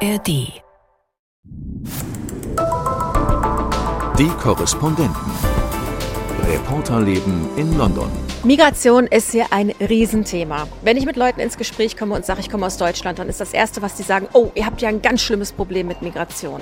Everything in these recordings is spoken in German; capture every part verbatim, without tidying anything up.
A R D. Die Korrespondenten. Reporterleben in London. Migration ist hier ein Riesenthema. Wenn ich mit Leuten ins Gespräch komme und sage, ich komme aus Deutschland, dann ist das Erste, was die sagen, oh, ihr habt ja ein ganz schlimmes Problem mit Migration.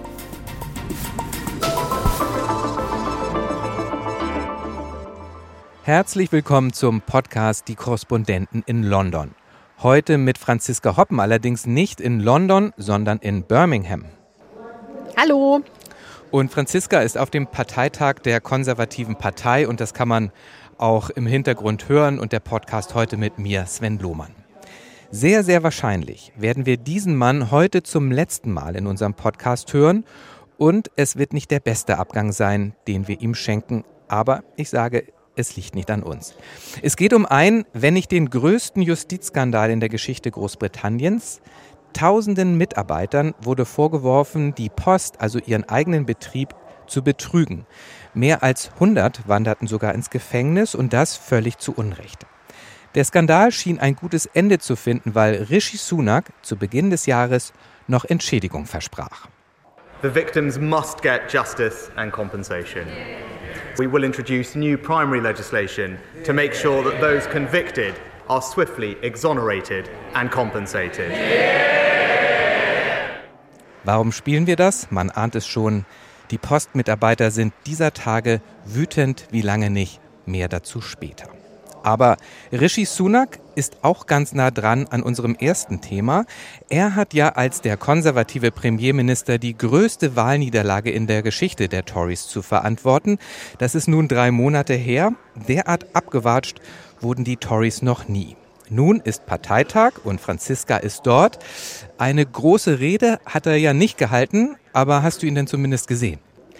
Herzlich willkommen zum Podcast Die Korrespondenten in London. Heute mit Franziska Hoppen, allerdings nicht in London, sondern in Birmingham. Hallo. Und Franziska ist auf dem Parteitag der konservativen Partei und das kann man auch im Hintergrund hören und der Podcast heute mit mir, Sven Lohmann. Sehr, sehr wahrscheinlich werden wir diesen Mann heute zum letzten Mal in unserem Podcast hören und es wird nicht der beste Abgang sein, den wir ihm schenken, aber ich sage, es liegt nicht an uns. Es geht um einen, wenn nicht den größten Justizskandal in der Geschichte Großbritanniens. Tausenden Mitarbeitern wurde vorgeworfen, die Post, also ihren eigenen Betrieb, zu betrügen. Mehr als hundert wanderten sogar ins Gefängnis und das völlig zu Unrecht. Der Skandal schien ein gutes Ende zu finden, weil Rishi Sunak zu Beginn des Jahres noch Entschädigung versprach. The victims must get justice and compensation. We will introduce new primary legislation to make sure that those convicted are swiftly exonerated and compensated. Warum spielen wir das? Man ahnt es schon. Die Postmitarbeiter sind dieser Tage wütend wie lange nicht. Mehr dazu später. Aber Rishi Sunak ist auch ganz nah dran an unserem ersten Thema. Er hat ja als der konservative Premierminister die größte Wahlniederlage in der Geschichte der Tories zu verantworten. Das ist nun drei Monate her. Derart abgewatscht wurden die Tories noch nie. Nun ist Parteitag und Franziska ist dort. Eine große Rede hat er ja nicht gehalten, aber hast du ihn denn zumindest gesehen?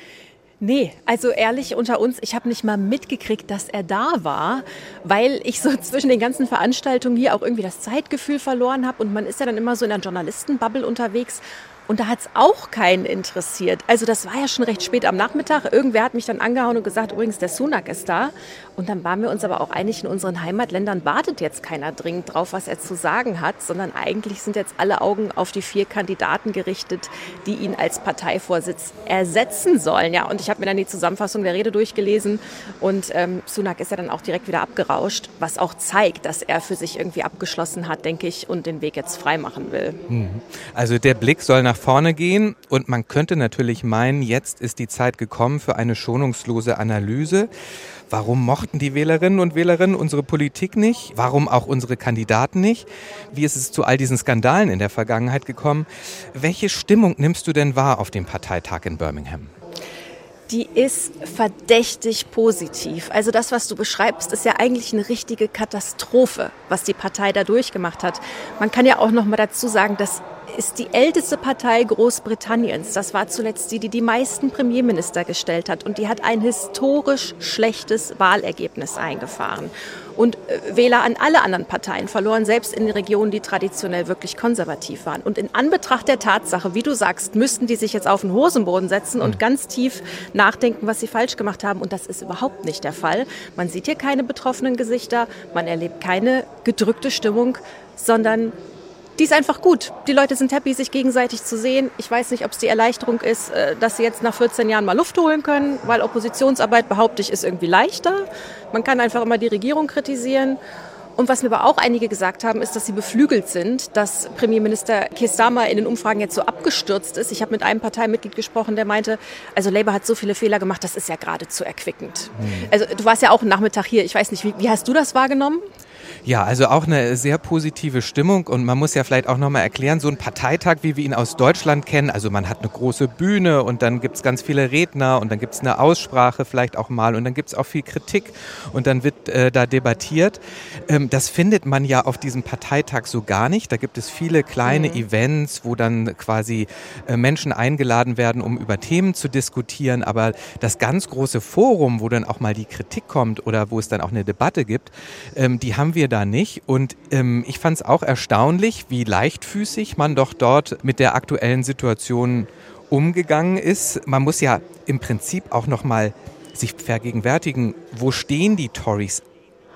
Nee, also ehrlich unter uns, ich habe nicht mal mitgekriegt, dass er da war, weil ich so zwischen den ganzen Veranstaltungen hier auch irgendwie das Zeitgefühl verloren habe und man ist ja dann immer so in einer Journalistenbubble unterwegs. Und da hat es auch keinen interessiert. Also das war ja schon recht spät am Nachmittag. Irgendwer hat mich dann angehauen und gesagt, übrigens, der Sunak ist da. Und dann waren wir uns aber auch einig, in unseren Heimatländern wartet jetzt keiner dringend drauf, was er zu sagen hat, sondern eigentlich sind jetzt alle Augen auf die vier Kandidaten gerichtet, die ihn als Parteivorsitz ersetzen sollen. Ja, und ich habe mir dann die Zusammenfassung der Rede durchgelesen und ähm, Sunak ist ja dann auch direkt wieder abgerauscht, was auch zeigt, dass er für sich irgendwie abgeschlossen hat, denke ich, und den Weg jetzt frei machen will. Also der Blick soll nach vorne gehen und man könnte natürlich meinen, jetzt ist die Zeit gekommen für eine schonungslose Analyse. Warum mochten die Wählerinnen und Wählerinnen unsere Politik nicht? Warum auch unsere Kandidaten nicht? Wie ist es zu all diesen Skandalen in der Vergangenheit gekommen? Welche Stimmung nimmst du denn wahr auf dem Parteitag in Birmingham? Die ist verdächtig positiv. Also das, was du beschreibst, ist ja eigentlich eine richtige Katastrophe, was die Partei da durchgemacht hat. Man kann ja auch noch mal dazu sagen, dass ist die älteste Partei Großbritanniens. Das war zuletzt die, die die meisten Premierminister gestellt hat. Und die hat ein historisch schlechtes Wahlergebnis eingefahren. Und Wähler an alle anderen Parteien verloren, selbst in Regionen, die traditionell wirklich konservativ waren. Und in Anbetracht der Tatsache, wie du sagst, müssten die sich jetzt auf den Hosenboden setzen und ganz tief nachdenken, was sie falsch gemacht haben. Und das ist überhaupt nicht der Fall. Man sieht hier keine betroffenen Gesichter, man erlebt keine gedrückte Stimmung, sondern die ist einfach gut. Die Leute sind happy, sich gegenseitig zu sehen. Ich weiß nicht, ob es die Erleichterung ist, dass sie jetzt nach vierzehn Jahren mal Luft holen können, weil Oppositionsarbeit, behaupte ich, ist irgendwie leichter. Man kann einfach immer die Regierung kritisieren. Und was mir aber auch einige gesagt haben, ist, dass sie beflügelt sind, dass Premierminister Keir Starmer in den Umfragen jetzt so abgestürzt ist. Ich habe mit einem Parteimitglied gesprochen, der meinte, also Labour hat so viele Fehler gemacht, das ist ja geradezu erquickend. Mhm. Also du warst ja auch einen Nachmittag hier. Ich weiß nicht, wie, wie hast du das wahrgenommen? Ja, also auch eine sehr positive Stimmung und man muss ja vielleicht auch nochmal erklären, so ein Parteitag, wie wir ihn aus Deutschland kennen, also man hat eine große Bühne und dann gibt es ganz viele Redner und dann gibt es eine Aussprache vielleicht auch mal und dann gibt es auch viel Kritik und dann wird äh, da debattiert. Ähm, das findet man ja auf diesem Parteitag so gar nicht. Da gibt es viele kleine mhm. Events, wo dann quasi äh, Menschen eingeladen werden, um über Themen zu diskutieren, aber das ganz große Forum, wo dann auch mal die Kritik kommt oder wo es dann auch eine Debatte gibt, ähm, die haben wir da nicht. Und ähm, ich fand es auch erstaunlich, wie leichtfüßig man doch dort mit der aktuellen Situation umgegangen ist. Man muss ja im Prinzip auch noch mal sich vergegenwärtigen, wo stehen die Tories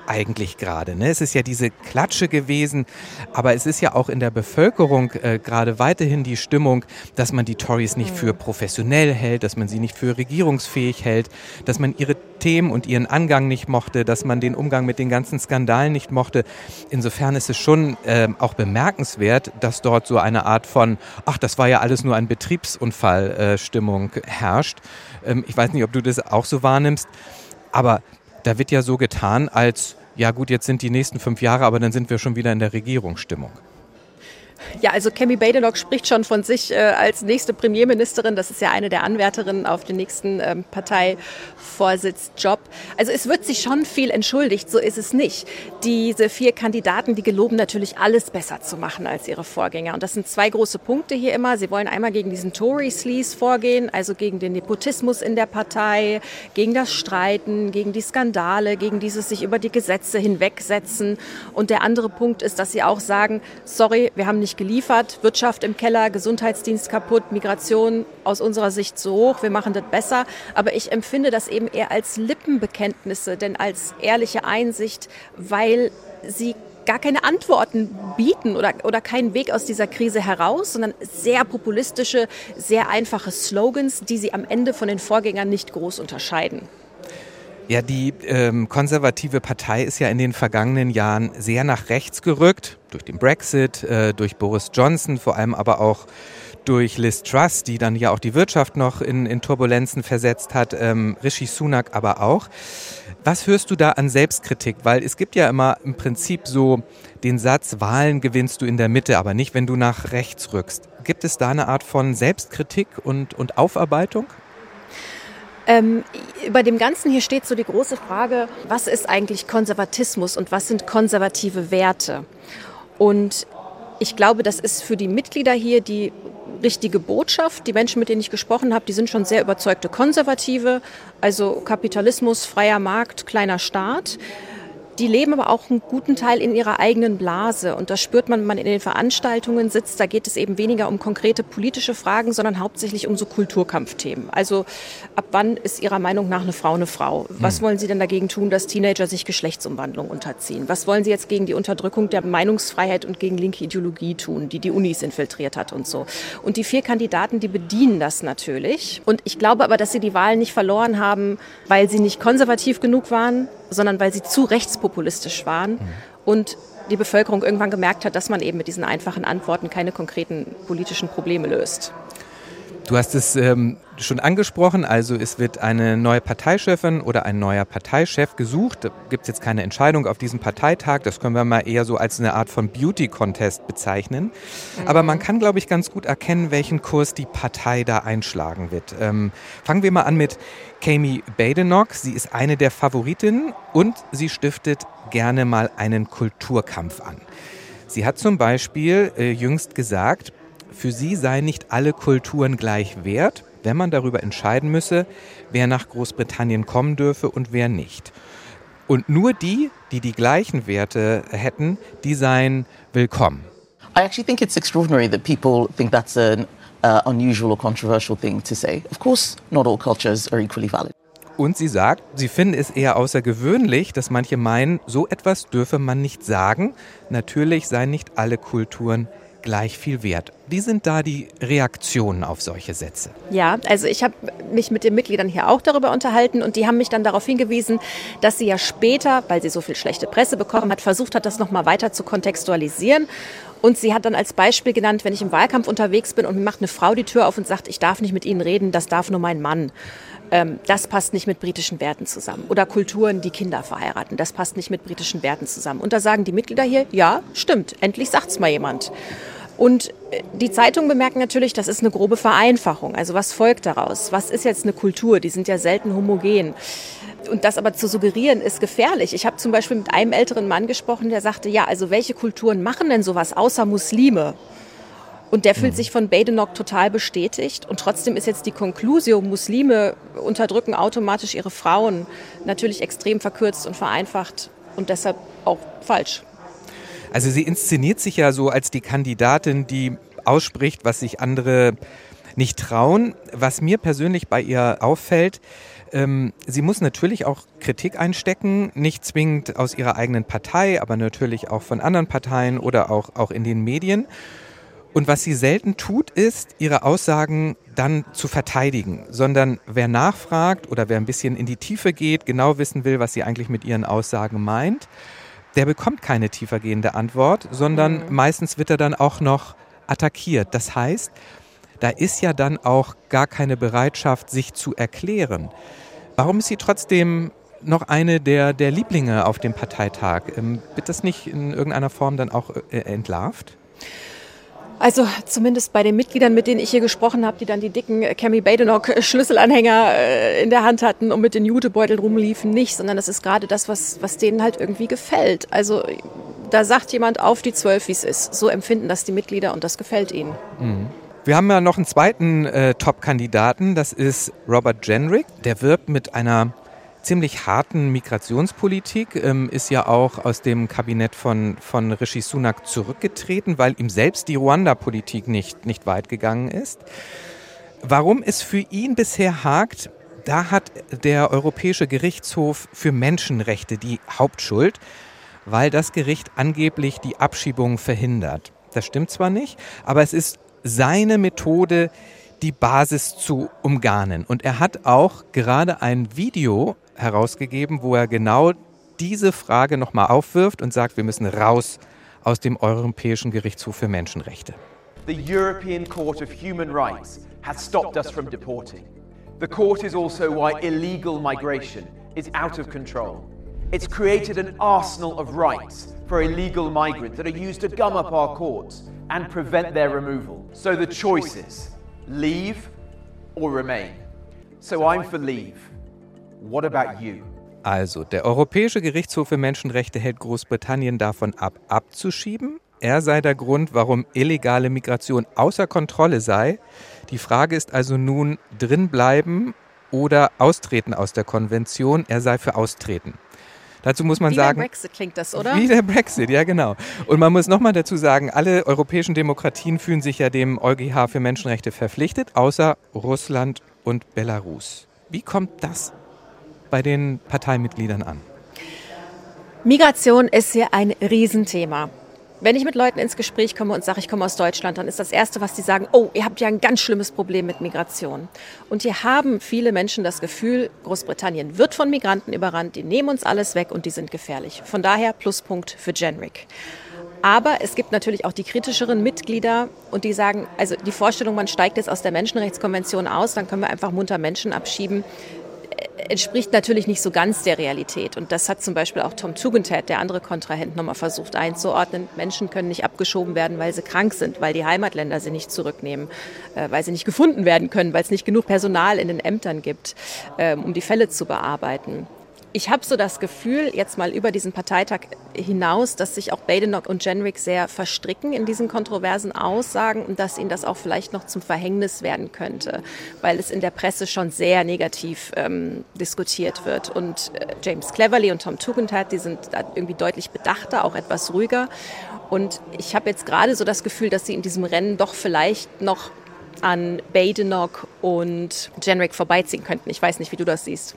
eigentlich gerade? Ne? Es ist ja diese Klatsche gewesen, aber es ist ja auch in der Bevölkerung äh, gerade weiterhin die Stimmung, dass man die Tories nicht für professionell hält, dass man sie nicht für regierungsfähig hält, dass man ihre Themen und ihren Angang nicht mochte, dass man den Umgang mit den ganzen Skandalen nicht mochte. Insofern ist es schon äh, auch bemerkenswert, dass dort so eine Art von, ach, das war ja alles nur ein Betriebsunfall, äh, Stimmung herrscht. Ähm, ich weiß nicht, ob du das auch so wahrnimmst, aber da wird ja so getan, als, ja gut, jetzt sind die nächsten fünf Jahre, aber dann sind wir schon wieder in der Regierungsstimmung. Ja, also Kemi Badenoch spricht schon von sich äh, als nächste Premierministerin. Das ist ja eine der Anwärterinnen auf den nächsten ähm, Parteivorsitzjob. Also es wird sich schon viel entschuldigt, so ist es nicht. Diese vier Kandidaten, die geloben natürlich alles besser zu machen als ihre Vorgänger. Und das sind zwei große Punkte hier immer. Sie wollen einmal gegen diesen Tory-Sleaze vorgehen, also gegen den Nepotismus in der Partei, gegen das Streiten, gegen die Skandale, gegen dieses sich über die Gesetze hinwegsetzen. Und der andere Punkt ist, dass sie auch sagen, sorry, wir haben nicht geliefert, Wirtschaft im Keller, Gesundheitsdienst kaputt, Migration aus unserer Sicht so hoch, wir machen das besser. Aber ich empfinde das eben eher als Lippenbekenntnisse, denn als ehrliche Einsicht, weil sie gar keine Antworten bieten oder, oder keinen Weg aus dieser Krise heraus, sondern sehr populistische, sehr einfache Slogans, die sie am Ende von den Vorgängern nicht groß unterscheiden. Ja, die ähm, konservative Partei ist ja in den vergangenen Jahren sehr nach rechts gerückt, durch den Brexit, äh, durch Boris Johnson, vor allem aber auch durch Liz Truss, die dann ja auch die Wirtschaft noch in, in Turbulenzen versetzt hat, ähm, Rishi Sunak aber auch. Was hörst du da an Selbstkritik? Weil es gibt ja immer im Prinzip so den Satz, Wahlen gewinnst du in der Mitte, aber nicht, wenn du nach rechts rückst. Gibt es da eine Art von Selbstkritik und, und Aufarbeitung? Ähm, über dem Ganzen hier steht so die große Frage, was ist eigentlich Konservatismus und was sind konservative Werte? Und ich glaube, das ist für die Mitglieder hier die richtige Botschaft. Die Menschen, mit denen ich gesprochen habe, die sind schon sehr überzeugte Konservative, also Kapitalismus, freier Markt, kleiner Staat. Die leben aber auch einen guten Teil in ihrer eigenen Blase. Und das spürt man, wenn man in den Veranstaltungen sitzt. Da geht es eben weniger um konkrete politische Fragen, sondern hauptsächlich um so Kulturkampfthemen. Also ab wann ist Ihrer Meinung nach eine Frau eine Frau? Was hm. wollen Sie denn dagegen tun, dass Teenager sich Geschlechtsumwandlung unterziehen? Was wollen Sie jetzt gegen die Unterdrückung der Meinungsfreiheit und gegen linke Ideologie tun, die die Unis infiltriert hat und so? Und die vier Kandidaten, die bedienen das natürlich. Und ich glaube aber, dass sie die Wahlen nicht verloren haben, weil sie nicht konservativ genug waren, sondern weil sie zu rechtspopulistisch waren und die Bevölkerung irgendwann gemerkt hat, dass man eben mit diesen einfachen Antworten keine konkreten politischen Probleme löst. Du hast es ähm, schon angesprochen, also es wird eine neue Parteichefin oder ein neuer Parteichef gesucht. Da gibt es jetzt keine Entscheidung auf diesem Parteitag, das können wir mal eher so als eine Art von Beauty-Contest bezeichnen. Mhm. Aber man kann, glaube ich, ganz gut erkennen, welchen Kurs die Partei da einschlagen wird. Ähm, fangen wir mal an mit Kemi Badenoch. Sie ist eine der Favoritinnen und sie stiftet gerne mal einen Kulturkampf an. Sie hat zum Beispiel äh, jüngst gesagt, für sie seien nicht alle Kulturen gleich wert, wenn man darüber entscheiden müsse, wer nach Großbritannien kommen dürfe und wer nicht. Und nur die, die die gleichen Werte hätten, die seien willkommen. I actually think it's extraordinary that people think that's an uh, unusual or controversial thing to say. Of course, not all cultures are equally valid. Und sie sagt, sie finden es eher außergewöhnlich, dass manche meinen, so etwas dürfe man nicht sagen. Natürlich seien nicht alle Kulturen gleich viel wert. Wie sind da die Reaktionen auf solche Sätze? Ja, also ich habe mich mit den Mitgliedern hier auch darüber unterhalten und die haben mich dann darauf hingewiesen, dass sie ja später, weil sie so viel schlechte Presse bekommen hat, versucht hat, das nochmal weiter zu kontextualisieren. Und sie hat dann als Beispiel genannt, wenn ich im Wahlkampf unterwegs bin und mir macht eine Frau die Tür auf und sagt, ich darf nicht mit Ihnen reden, das darf nur mein Mann. Ähm, das passt nicht mit britischen Werten zusammen. Oder Kulturen, die Kinder verheiraten, das passt nicht mit britischen Werten zusammen. Und da sagen die Mitglieder hier, ja, stimmt, endlich sagt's mal jemand. Und die Zeitungen bemerken natürlich, das ist eine grobe Vereinfachung. Also was folgt daraus? Was ist jetzt eine Kultur? Die sind ja selten homogen. Und das aber zu suggerieren, ist gefährlich. Ich habe zum Beispiel mit einem älteren Mann gesprochen, der sagte, ja, also welche Kulturen machen denn sowas außer Muslime? Und der fühlt sich von Badenoch total bestätigt. Und trotzdem ist jetzt die Conclusio, Muslime unterdrücken automatisch ihre Frauen, natürlich extrem verkürzt und vereinfacht und deshalb auch falsch. Also sie inszeniert sich ja so als die Kandidatin, die ausspricht, was sich andere nicht trauen. Was mir persönlich bei ihr auffällt, Ähm, sie muss natürlich auch Kritik einstecken, nicht zwingend aus ihrer eigenen Partei, aber natürlich auch von anderen Parteien oder auch, auch in den Medien. Und was sie selten tut, ist, ihre Aussagen dann zu verteidigen, sondern wer nachfragt oder wer ein bisschen in die Tiefe geht, genau wissen will, was sie eigentlich mit ihren Aussagen meint, der bekommt keine tiefergehende Antwort, sondern mhm. meistens wird er dann auch noch attackiert. Das heißt, da ist ja dann auch gar keine Bereitschaft, sich zu erklären. Warum ist sie trotzdem noch eine der, der Lieblinge auf dem Parteitag? Ähm, wird das nicht in irgendeiner Form dann auch äh, entlarvt? Also zumindest bei den Mitgliedern, mit denen ich hier gesprochen habe, die dann die dicken Kemi Badenoch-Schlüsselanhänger in der Hand hatten und mit den Jutebeuteln rumliefen, nicht, sondern das ist gerade das, was, was denen halt irgendwie gefällt. Also da sagt jemand auf die Zwölf, wie es ist. So empfinden das die Mitglieder und das gefällt ihnen. Mhm. Wir haben ja noch einen zweiten äh, Top-Kandidaten, das ist Robert Jenrick. Der wirbt mit einer ziemlich harten Migrationspolitik, ähm, ist ja auch aus dem Kabinett von, von Rishi Sunak zurückgetreten, weil ihm selbst die Ruanda-Politik nicht, nicht weit gegangen ist. Warum es für ihn bisher hakt, da hat der Europäische Gerichtshof für Menschenrechte die Hauptschuld, weil das Gericht angeblich die Abschiebung verhindert. Das stimmt zwar nicht, aber es ist seine Methode, die Basis zu umgarnen. Und er hat auch gerade ein Video herausgegeben, wo er genau diese Frage nochmal aufwirft und sagt, wir müssen raus aus dem Europäischen Gerichtshof für Menschenrechte. The European Court of Human Rights has stopped us from deporting. The court is also why illegal migration is out of control. It's created an arsenal of rights for illegal migrants that are used to gum up our courts and prevent their removal. So the choice is leave or remain. So I'm for leave. What about you? Also, der Europäische Gerichtshof für Menschenrechte hält Großbritannien davon ab, abzuschieben. Er sei der Grund, warum illegale Migration außer Kontrolle sei. Die Frage ist also nun, drinbleiben oder austreten aus der Konvention. Er sei für Austreten. Dazu muss man wie sagen, der Brexit klingt das, oder? Wie der Brexit, ja genau. Und man muss nochmal dazu sagen, alle europäischen Demokratien fühlen sich ja dem EuGH für Menschenrechte verpflichtet, außer Russland und Belarus. Wie kommt das bei den Parteimitgliedern an? Migration ist hier ein Riesenthema. Wenn ich mit Leuten ins Gespräch komme und sage, ich komme aus Deutschland, dann ist das Erste, was die sagen, oh, ihr habt ja ein ganz schlimmes Problem mit Migration. Und hier haben viele Menschen das Gefühl, Großbritannien wird von Migranten überrannt, die nehmen uns alles weg und die sind gefährlich. Von daher Pluspunkt für Jenrick. Aber es gibt natürlich auch die kritischeren Mitglieder und die sagen, also die Vorstellung, man steigt jetzt aus der Menschenrechtskonvention aus, dann können wir einfach munter Menschen abschieben, entspricht natürlich nicht so ganz der Realität. Und das hat zum Beispiel auch Tom Tugendhat, der andere Kontrahent, nochmal versucht einzuordnen. Menschen können nicht abgeschoben werden, weil sie krank sind, weil die Heimatländer sie nicht zurücknehmen, weil sie nicht gefunden werden können, weil es nicht genug Personal in den Ämtern gibt, um die Fälle zu bearbeiten. Ich habe so das Gefühl, jetzt mal über diesen Parteitag hinaus, dass sich auch Badenoch und Jenrick sehr verstricken in diesen kontroversen Aussagen und dass ihnen das auch vielleicht noch zum Verhängnis werden könnte, weil es in der Presse schon sehr negativ ähm, diskutiert wird. Und äh, James Cleverly und Tom Tugendhat, die sind da irgendwie deutlich bedachter, auch etwas ruhiger. Und ich habe jetzt gerade so das Gefühl, dass sie in diesem Rennen doch vielleicht noch an Badenoch und Jenrick vorbeiziehen könnten. Ich weiß nicht, wie du das siehst.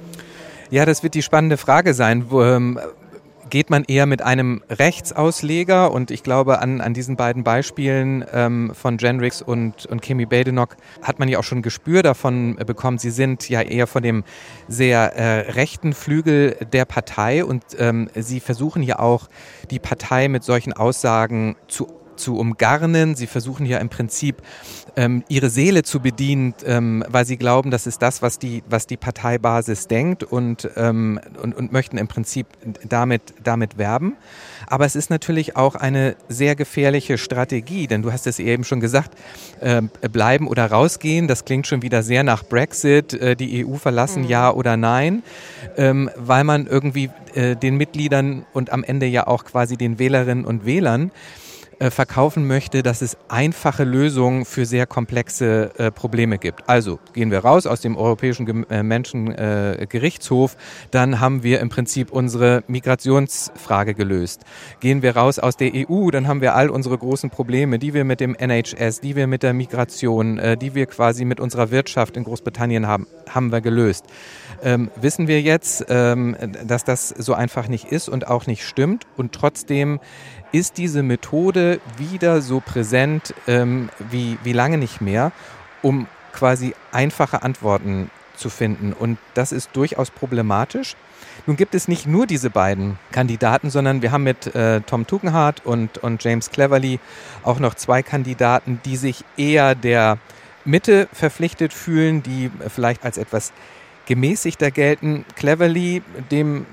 Ja, das wird die spannende Frage sein. Wo, ähm, geht man eher mit einem Rechtsausleger? Und ich glaube, an, an diesen beiden Beispielen ähm, von Jenrick und, und Kemi Badenoch hat man ja auch schon ein Gespür davon bekommen. Sie sind ja eher von dem sehr äh, rechten Flügel der Partei und ähm, sie versuchen ja auch, die Partei mit solchen Aussagen zu zu umgarnen. Sie versuchen ja im Prinzip ähm, ihre Seele zu bedienen, ähm, weil sie glauben, das ist das, was die, was die Parteibasis denkt und, ähm, und, und möchten im Prinzip damit, damit werben. Aber es ist natürlich auch eine sehr gefährliche Strategie, denn du hast es eben schon gesagt, äh, bleiben oder rausgehen, das klingt schon wieder sehr nach Brexit, äh, die E U verlassen, mhm. ja oder nein, ähm, weil man irgendwie äh, den Mitgliedern und am Ende ja auch quasi den Wählerinnen und Wählern äh, verkaufen möchte, dass es einfache Lösungen für sehr komplexe äh, Probleme gibt. Also gehen wir raus aus dem Europäischen Ge- äh, Menschengerichtshof, äh, dann haben wir im Prinzip unsere Migrationsfrage gelöst. Gehen wir raus aus der E U, dann haben wir all unsere großen Probleme, die wir mit dem N H S, die wir mit der Migration, äh, die wir quasi mit unserer Wirtschaft in Großbritannien haben, haben wir gelöst. Ähm, wissen wir jetzt, ähm, dass das so einfach nicht ist und auch nicht stimmt, und trotzdem ist diese Methode wieder so präsent ähm, wie, wie lange nicht mehr, um quasi einfache Antworten zu finden, und das ist durchaus problematisch. Nun gibt es nicht nur diese beiden Kandidaten, sondern wir haben mit äh, Tom Tugendhat und, und James Cleverly auch noch zwei Kandidaten, die sich eher der Mitte verpflichtet fühlen, die vielleicht als etwas gemäßigter gelten. Cleverly, dem,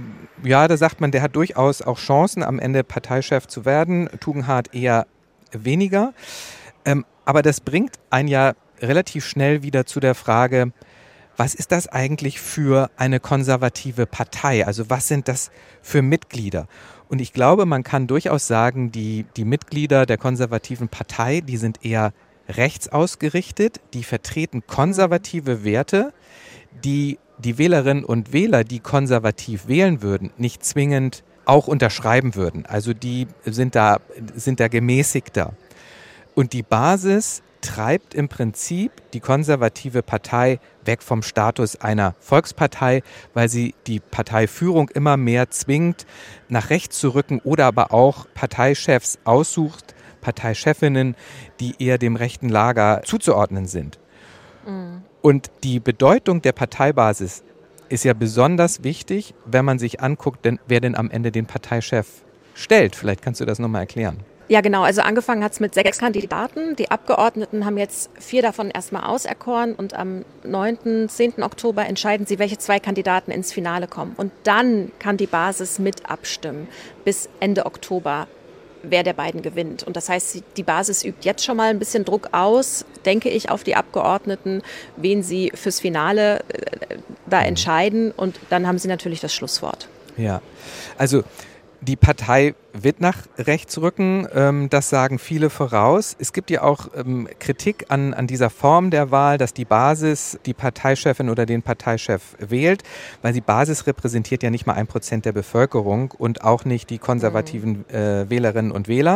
ja, da sagt man, der hat durchaus auch Chancen, am Ende Parteichef zu werden. Tugendhat eher weniger. Ähm, aber das bringt einen ja relativ schnell wieder zu der Frage, was ist das eigentlich für eine konservative Partei? Also was sind das für Mitglieder? Und ich glaube, man kann durchaus sagen, die, die Mitglieder der konservativen Partei, die sind eher rechts ausgerichtet, die vertreten konservative Werte, die die Wählerinnen und Wähler, die konservativ wählen würden, nicht zwingend auch unterschreiben würden. Also die sind da, sind da gemäßigter. Und die Basis treibt im Prinzip die konservative Partei weg vom Status einer Volkspartei, weil sie die Parteiführung immer mehr zwingt, nach rechts zu rücken oder aber auch Parteichefs aussucht, Parteichefinnen, die eher dem rechten Lager zuzuordnen sind. Mhm. Und die Bedeutung der Parteibasis ist ja besonders wichtig, wenn man sich anguckt, denn, wer denn am Ende den Parteichef stellt. Vielleicht kannst du das nochmal erklären. Ja, genau. Also angefangen hat es mit sechs Kandidaten. Die Abgeordneten haben jetzt vier davon erstmal auserkoren, und am neunten, zehnten Oktober entscheiden sie, welche zwei Kandidaten ins Finale kommen. Und dann kann die Basis mit abstimmen bis Ende Oktober, wer der beiden gewinnt. Und das heißt, die Basis übt jetzt schon mal ein bisschen Druck aus, denke ich, auf die Abgeordneten, wen sie fürs Finale äh, da entscheiden. Und dann haben sie natürlich das Schlusswort. Ja, also die Partei wird nach rechts rücken, ähm, das sagen viele voraus. Es gibt ja auch ähm, Kritik an, an dieser Form der Wahl, dass die Basis die Parteichefin oder den Parteichef wählt, weil die Basis repräsentiert ja nicht mal ein Prozent der Bevölkerung und auch nicht die konservativen äh, Wählerinnen und Wähler.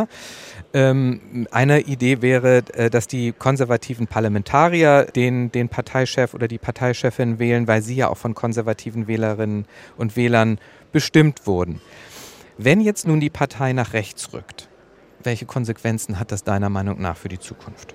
Ähm, eine Idee wäre, äh, dass die konservativen Parlamentarier den, den Parteichef oder die Parteichefin wählen, weil sie ja auch von konservativen Wählerinnen und Wählern bestimmt wurden. Wenn jetzt nun die Partei nach rechts rückt, welche Konsequenzen hat das deiner Meinung nach für die Zukunft?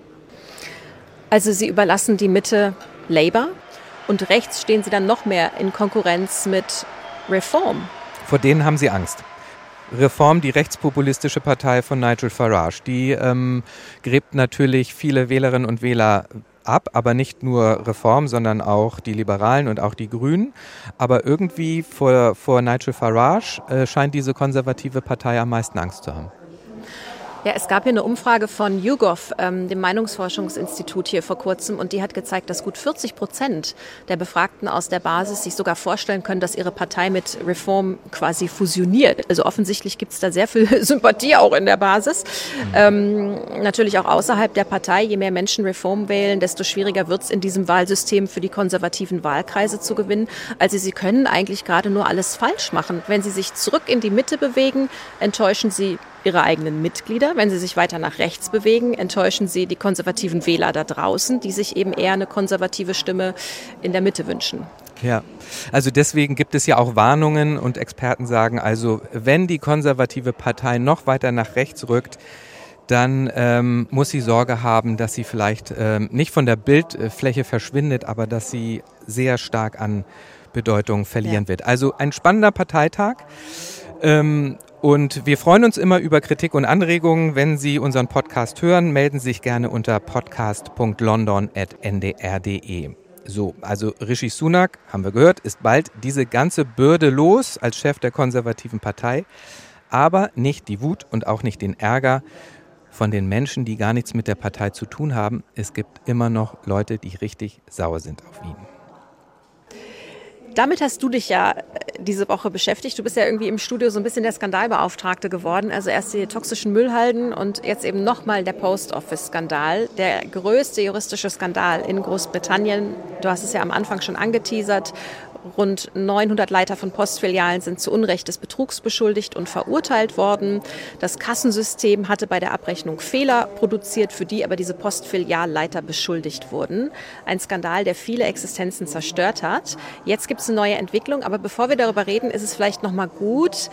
Also sie überlassen die Mitte Labour, und rechts stehen sie dann noch mehr in Konkurrenz mit Reform. Vor denen haben sie Angst. Reform, die rechtspopulistische Partei von Nigel Farage, die ähm, gräbt natürlich viele Wählerinnen und Wähler ab, aber nicht nur Reform, sondern auch die Liberalen und auch die Grünen. Aber irgendwie vor, vor Nigel Farage äh, scheint diese konservative Partei am meisten Angst zu haben. Ja, es gab hier eine Umfrage von YouGov, ähm, dem Meinungsforschungsinstitut hier vor kurzem, und die hat gezeigt, dass gut vierzig Prozent der Befragten aus der Basis sich sogar vorstellen können, dass ihre Partei mit Reform quasi fusioniert. Also offensichtlich gibt es da sehr viel Sympathie auch in der Basis. Mhm. Ähm, natürlich auch außerhalb der Partei. Je mehr Menschen Reform wählen, desto schwieriger wird es in diesem Wahlsystem für die konservativen Wahlkreise zu gewinnen. Also sie können eigentlich gerade nur alles falsch machen. Wenn sie sich zurück in die Mitte bewegen, enttäuschen sie ihre eigenen Mitglieder. Wenn sie sich weiter nach rechts bewegen, enttäuschen sie die konservativen Wähler da draußen, die sich eben eher eine konservative Stimme in der Mitte wünschen. Ja, also deswegen gibt es ja auch Warnungen, und Experten sagen also, wenn die konservative Partei noch weiter nach rechts rückt, dann ähm, muss sie Sorge haben, dass sie vielleicht ähm, nicht von der Bildfläche verschwindet, aber dass sie sehr stark an Bedeutung verlieren ja. wird. Also ein spannender Parteitag. Ähm, Und wir freuen uns immer über Kritik und Anregungen. Wenn Sie unseren Podcast hören, melden Sie sich gerne unter podcast punkt london at n d r punkt d e. So, also Rishi Sunak, haben wir gehört, ist bald diese ganze Bürde los als Chef der konservativen Partei. Aber nicht die Wut und auch nicht den Ärger von den Menschen, die gar nichts mit der Partei zu tun haben. Es gibt immer noch Leute, die richtig sauer sind auf ihn. Damit hast du dich ja diese Woche beschäftigt. Du bist ja irgendwie im Studio so ein bisschen der Skandalbeauftragte geworden. Also erst die toxischen Müllhalden und jetzt eben nochmal der Post-Office-Skandal. Der größte juristische Skandal in Großbritannien. Du hast es ja am Anfang schon angeteasert. Rund neunhundert Leiter von Postfilialen sind zu Unrecht des Betrugs beschuldigt und verurteilt worden. Das Kassensystem hatte bei der Abrechnung Fehler produziert, für die aber diese Postfilialleiter beschuldigt wurden. Ein Skandal, der viele Existenzen zerstört hat. Jetzt gibt es eine neue Entwicklung, aber bevor wir darüber reden, ist es vielleicht noch mal gut,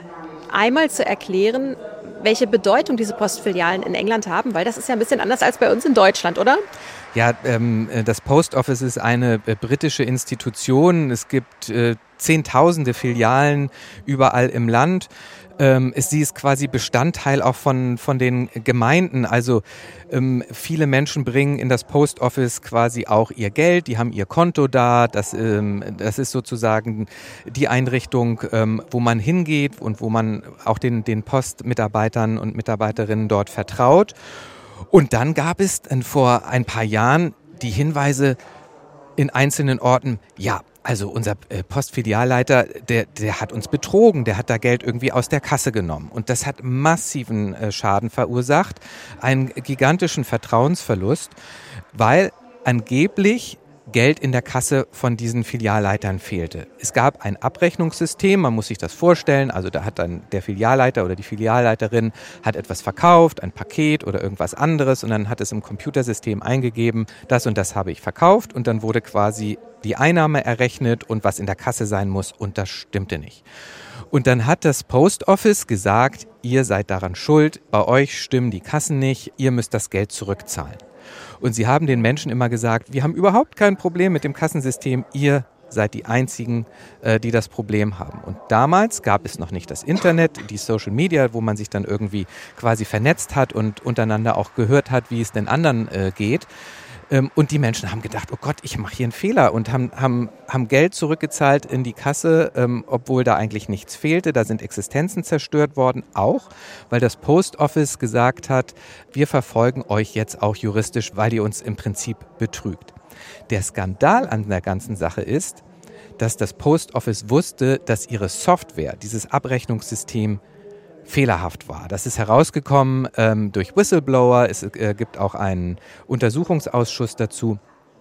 einmal zu erklären, welche Bedeutung diese Postfilialen in England haben, weil das ist ja ein bisschen anders als bei uns in Deutschland, oder? Ja, ähm, das Post Office ist eine äh, britische Institution. Es gibt äh, Zehntausende Filialen überall im Land. Ähm, es, sie ist quasi Bestandteil auch von, von den Gemeinden. Also ähm, viele Menschen bringen in das Post Office quasi auch ihr Geld. Die haben ihr Konto da. Das, ähm, das ist sozusagen die Einrichtung, ähm, wo man hingeht und wo man auch den, den Postmitarbeitern und Mitarbeiterinnen dort vertraut. Und dann gab es vor ein paar Jahren die Hinweise in einzelnen Orten, ja, also unser Postfilialleiter, der, der hat uns betrogen, der hat da Geld irgendwie aus der Kasse genommen. Und das hat massiven Schaden verursacht, einen gigantischen Vertrauensverlust, weil angeblich Geld in der Kasse von diesen Filialleitern fehlte. Es gab ein Abrechnungssystem, man muss sich das vorstellen, also da hat dann der Filialleiter oder die Filialleiterin hat etwas verkauft, ein Paket oder irgendwas anderes und dann hat es im Computersystem eingegeben, das und das habe ich verkauft und dann wurde quasi die Einnahme errechnet und was in der Kasse sein muss und das stimmte nicht. Und dann hat das Post Office gesagt, ihr seid daran schuld, bei euch stimmen die Kassen nicht, ihr müsst das Geld zurückzahlen. Und sie haben den Menschen immer gesagt, wir haben überhaupt kein Problem mit dem Kassensystem, ihr seid die Einzigen, äh, die das Problem haben. Und damals gab es noch nicht das Internet, die Social Media, wo man sich dann irgendwie quasi vernetzt hat und untereinander auch gehört hat, wie es den anderen äh, geht. Ähm, und die Menschen haben gedacht, oh Gott, ich mache hier einen Fehler und haben, haben, haben Geld zurückgezahlt in die Kasse, ähm, obwohl da eigentlich nichts fehlte. Da sind Existenzen zerstört worden, auch weil das Post Office gesagt hat, wir verfolgen euch jetzt auch juristisch, weil ihr uns im Prinzip betrügt. Der Skandal an der ganzen Sache ist, dass das Post Office wusste, dass ihre Software, dieses Abrechnungssystem, fehlerhaft war. Das ist herausgekommen ähm, durch Whistleblower. Es äh, gibt auch einen Untersuchungsausschuss dazu.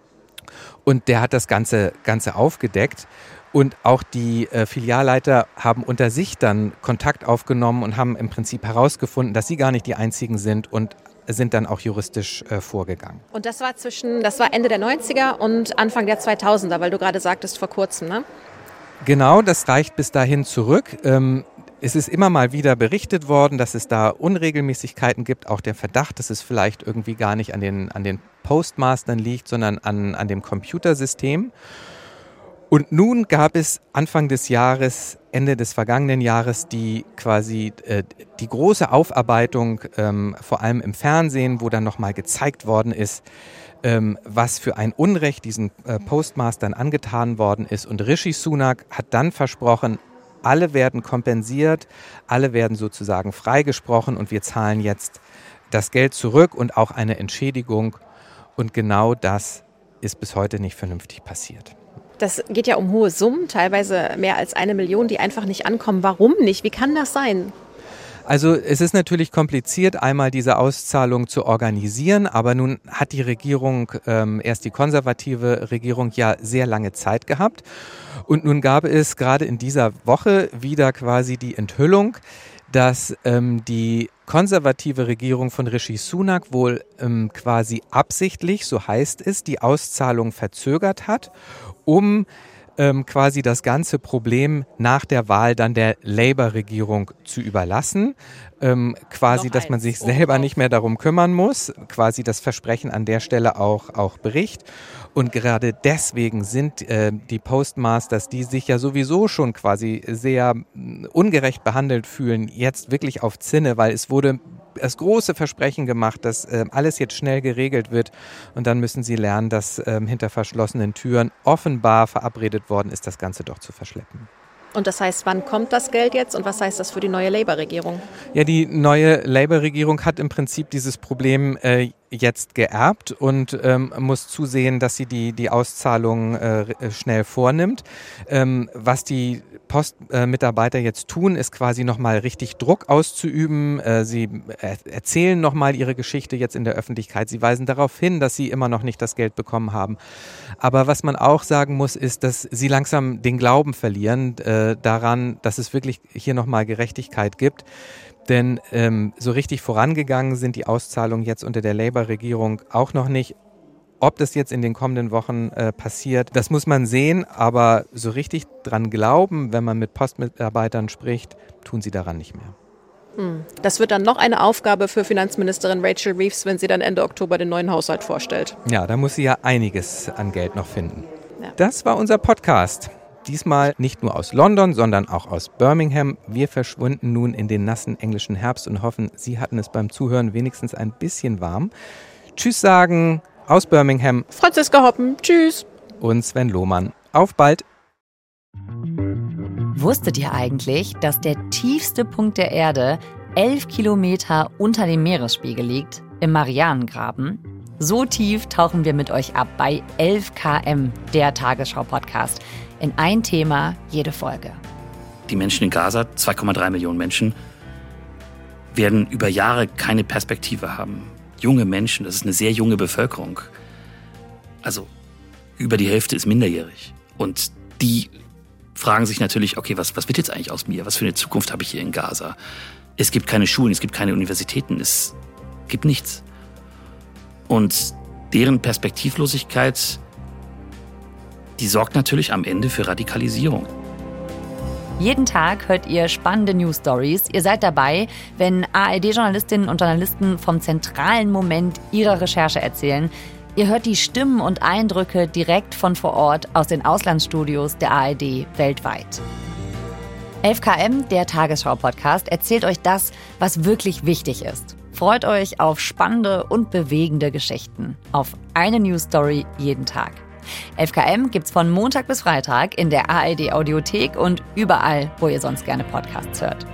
Und der hat das Ganze, Ganze aufgedeckt. Und auch die äh, Filialleiter haben unter sich dann Kontakt aufgenommen und haben im Prinzip herausgefunden, dass sie gar nicht die Einzigen sind und sind dann auch juristisch äh, vorgegangen. Und das war zwischen, das war Ende der neunziger und Anfang der zweitausender, weil du gerade sagtest, vor kurzem, ne? Genau, das reicht bis dahin zurück. Ähm, Es ist immer mal wieder berichtet worden, dass es da Unregelmäßigkeiten gibt, auch der Verdacht, dass es vielleicht irgendwie gar nicht an den, an den Postmastern liegt, sondern an, an dem Computersystem. Und nun gab es Anfang des Jahres, Ende des vergangenen Jahres, die quasi äh, die große Aufarbeitung, ähm, vor allem im Fernsehen, wo dann nochmal gezeigt worden ist, ähm, was für ein Unrecht diesen äh, Postmastern angetan worden ist. Und Rishi Sunak hat dann versprochen, alle werden kompensiert, alle werden sozusagen freigesprochen und wir zahlen jetzt das Geld zurück und auch eine Entschädigung. Und genau das ist bis heute nicht vernünftig passiert. Das geht ja um hohe Summen, teilweise mehr als eine Million, die einfach nicht ankommen. Warum nicht? Wie kann das sein? Also es ist natürlich kompliziert, einmal diese Auszahlung zu organisieren, aber nun hat die Regierung, ähm, erst die konservative Regierung, ja sehr lange Zeit gehabt. Und nun gab es gerade in dieser Woche wieder quasi die Enthüllung, dass ähm, die konservative Regierung von Rishi Sunak wohl ähm, quasi absichtlich, so heißt es, die Auszahlung verzögert hat, um ähm, quasi das ganze Problem nach der Wahl dann der Labour-Regierung zu überlassen. Ähm, quasi, dass man sich selber nicht mehr darum kümmern muss. Quasi das Versprechen an der Stelle auch, auch bricht. Und gerade deswegen sind äh, die Postmasters, die sich ja sowieso schon quasi sehr ungerecht behandelt fühlen, jetzt wirklich auf Zinne, weil es wurde das große Versprechen gemacht, dass äh, alles jetzt schnell geregelt wird und dann müssen sie lernen, dass äh, hinter verschlossenen Türen offenbar verabredet worden ist, das Ganze doch zu verschleppen. Und das heißt, wann kommt das Geld jetzt und was heißt das für die neue Labour-Regierung? Ja, die neue Labour-Regierung hat im Prinzip dieses Problem äh, jetzt geerbt und ähm, muss zusehen, dass sie die, die Auszahlung äh, schnell vornimmt. Ähm, was die Postmitarbeiter äh, jetzt tun, ist quasi nochmal richtig Druck auszuüben. Äh, sie er- erzählen nochmal ihre Geschichte jetzt in der Öffentlichkeit. Sie weisen darauf hin, dass sie immer noch nicht das Geld bekommen haben. Aber was man auch sagen muss, ist, dass sie langsam den Glauben verlieren äh, daran, dass es wirklich hier nochmal Gerechtigkeit gibt. Denn ähm, so richtig vorangegangen sind die Auszahlungen jetzt unter der Labour-Regierung auch noch nicht. Ob das jetzt in den kommenden Wochen äh, passiert, das muss man sehen. Aber so richtig dran glauben, wenn man mit Postmitarbeitern spricht, tun sie daran nicht mehr. Das wird dann noch eine Aufgabe für Finanzministerin Rachel Reeves, wenn sie dann Ende Oktober den neuen Haushalt vorstellt. Ja, da muss sie ja einiges an Geld noch finden. Ja. Das war unser Podcast. Diesmal nicht nur aus London, sondern auch aus Birmingham. Wir verschwinden nun in den nassen englischen Herbst und hoffen, Sie hatten es beim Zuhören wenigstens ein bisschen warm. Tschüss sagen aus Birmingham. Franziska Hoppen, tschüss. Und Sven Lohmann. Auf bald. Wusstet ihr eigentlich, dass der tiefste Punkt der Erde elf Kilometer unter dem Meeresspiegel liegt, im Marianengraben? So tief tauchen wir mit euch ab bei elf Kilometer, der Tagesschau-Podcast. In ein Thema, jede Folge. Die Menschen in Gaza, zwei Komma drei Millionen Menschen, werden über Jahre keine Perspektive haben. Junge Menschen, das ist eine sehr junge Bevölkerung. Also über die Hälfte ist minderjährig. Und die fragen sich natürlich, okay, was, was wird jetzt eigentlich aus mir? Was für eine Zukunft habe ich hier in Gaza? Es gibt keine Schulen, es gibt keine Universitäten, es gibt nichts. Und deren Perspektivlosigkeit, die sorgt natürlich am Ende für Radikalisierung. Jeden Tag hört ihr spannende News-Stories. Ihr seid dabei, wenn A R D-Journalistinnen und Journalisten vom zentralen Moment ihrer Recherche erzählen. Ihr hört die Stimmen und Eindrücke direkt von vor Ort aus den Auslandsstudios der A R D weltweit. elf Kilometer, der Tagesschau-Podcast, erzählt euch das, was wirklich wichtig ist. Freut euch auf spannende und bewegende Geschichten. Auf eine News-Story jeden Tag. elf Kilometer gibt's von Montag bis Freitag in der A R D Audiothek und überall, wo ihr sonst gerne Podcasts hört.